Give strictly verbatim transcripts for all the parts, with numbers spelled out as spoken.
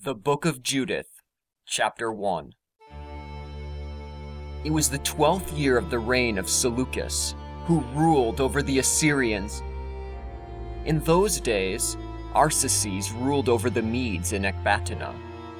The Book of Judith, Chapter one. It was the twelfth year of the reign of Seleucus, who ruled over the Assyrians. In those days, Arsaces ruled over the Medes in Ecbatana.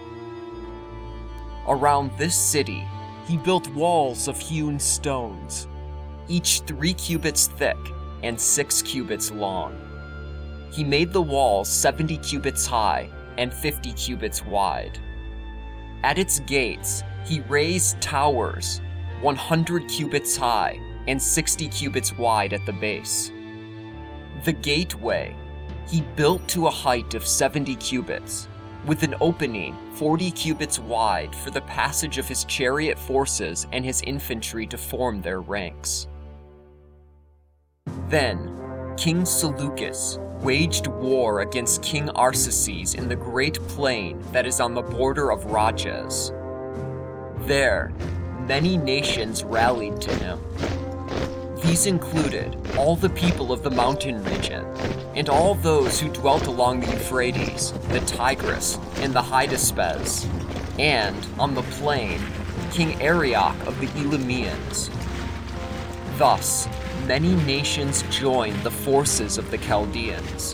Around this city, he built walls of hewn stones, each three cubits thick and six cubits long. He made the walls seventy cubits high and fifty cubits wide. At its gates, he raised towers, one hundred cubits high and sixty cubits wide at the base. The gateway he built to a height of seventy cubits, with an opening forty cubits wide for the passage of his chariot forces and his infantry to form their ranks. Then, King Seleucus waged war against King Arsaces in the great plain that is on the border of Rages. There, many nations rallied to him. These included all the people of the mountain region, and all those who dwelt along the Euphrates, the Tigris, and the Hydaspes, and, on the plain, King Arioch of the Elymians. Thus, many nations joined the forces of the Chaldeans.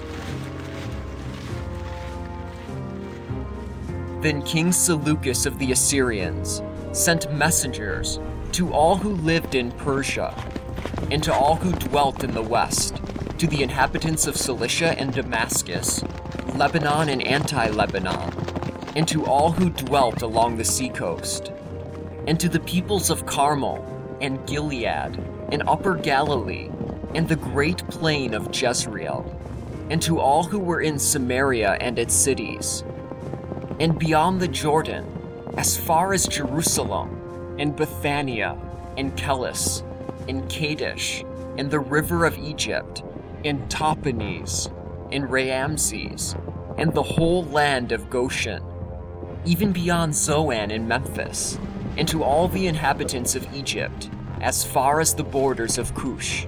Then King Seleucus of the Assyrians sent messengers to all who lived in Persia, and to all who dwelt in the west, to the inhabitants of Cilicia and Damascus, Lebanon and anti-Lebanon, and to all who dwelt along the seacoast, and to the peoples of Carmel and Gilead, and Upper Galilee, and the great plain of Jezreel, and to all who were in Samaria and its cities, and beyond the Jordan, as far as Jerusalem, and Bethania, and Kelis, and Kadesh, and the river of Egypt, and Tahpanhes, and Raamses, and the whole land of Goshen, even beyond Zoan and Memphis, and to all the inhabitants of Egypt, as far as the borders of Cush.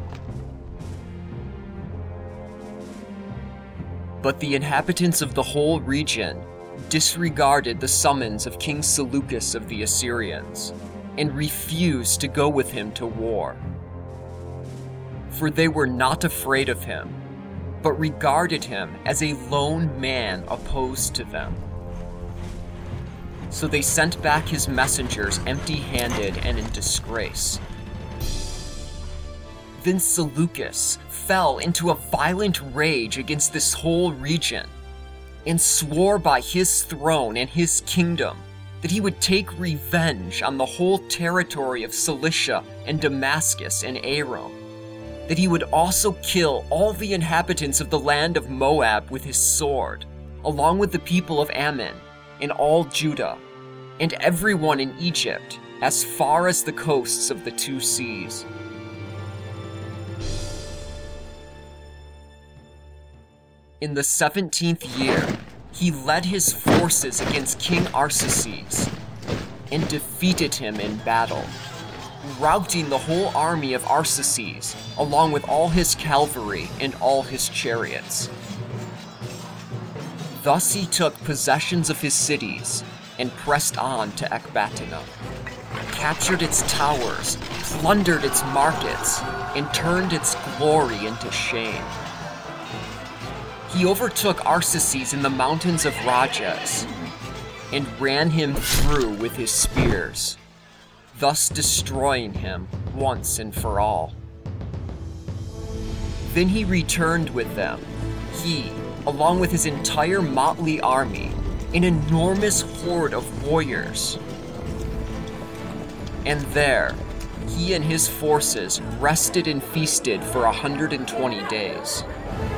But the inhabitants of the whole region disregarded the summons of King Seleucus of the Assyrians, and refused to go with him to war. For they were not afraid of him, but regarded him as a lone man opposed to them. So they sent back his messengers empty-handed and in disgrace. Then Seleucus fell into a violent rage against this whole region, and swore by his throne and his kingdom that he would take revenge on the whole territory of Cilicia and Damascus and Aram, that he would also kill all the inhabitants of the land of Moab with his sword, along with the people of Ammon and all Judah, and everyone in Egypt as far as the coasts of the two seas. In the seventeenth year, he led his forces against King Arsaces and defeated him in battle, routing the whole army of Arsaces, along with all his cavalry and all his chariots. Thus he took possessions of his cities and pressed on to Ecbatana, captured its towers, plundered its markets, and turned its glory into shame. He overtook Arsaces in the mountains of Rages, and ran him through with his spears, thus destroying him once and for all. Then he returned with them, he, along with his entire motley army, an enormous horde of warriors. And there, he and his forces rested and feasted for a hundred and twenty days.